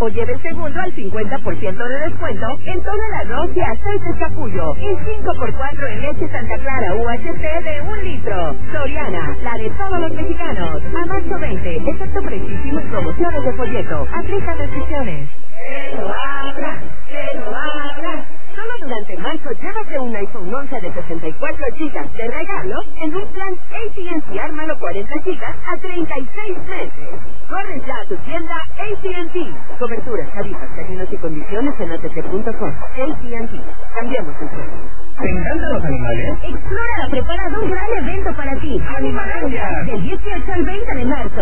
o lleve el segundo al 50% de descuento en todo el arroz y aceite capullo. Y 5x4 en leche Santa Clara UHT de 1 litro. Soriana, la de todos los mexicanos. A marzo 20, excepto precisísimo y promociones de folleto. Aplica restricciones. ¡Que lo abra! ¡Que lo abra! Solo durante marzo llévate un iPhone 11 de 64 GB de regalo en un plan AT&T Ármalo 40 GB a 36 meses. Corre ya a tu tienda AT&T. Coberturas, tarifas, términos y condiciones en att.com. AT&T. Cambiamos el juego. ¿Te encantan los animales? Explora ha preparado un gran evento para ti. ¡Animalandia! Del 18 al 20 de marzo.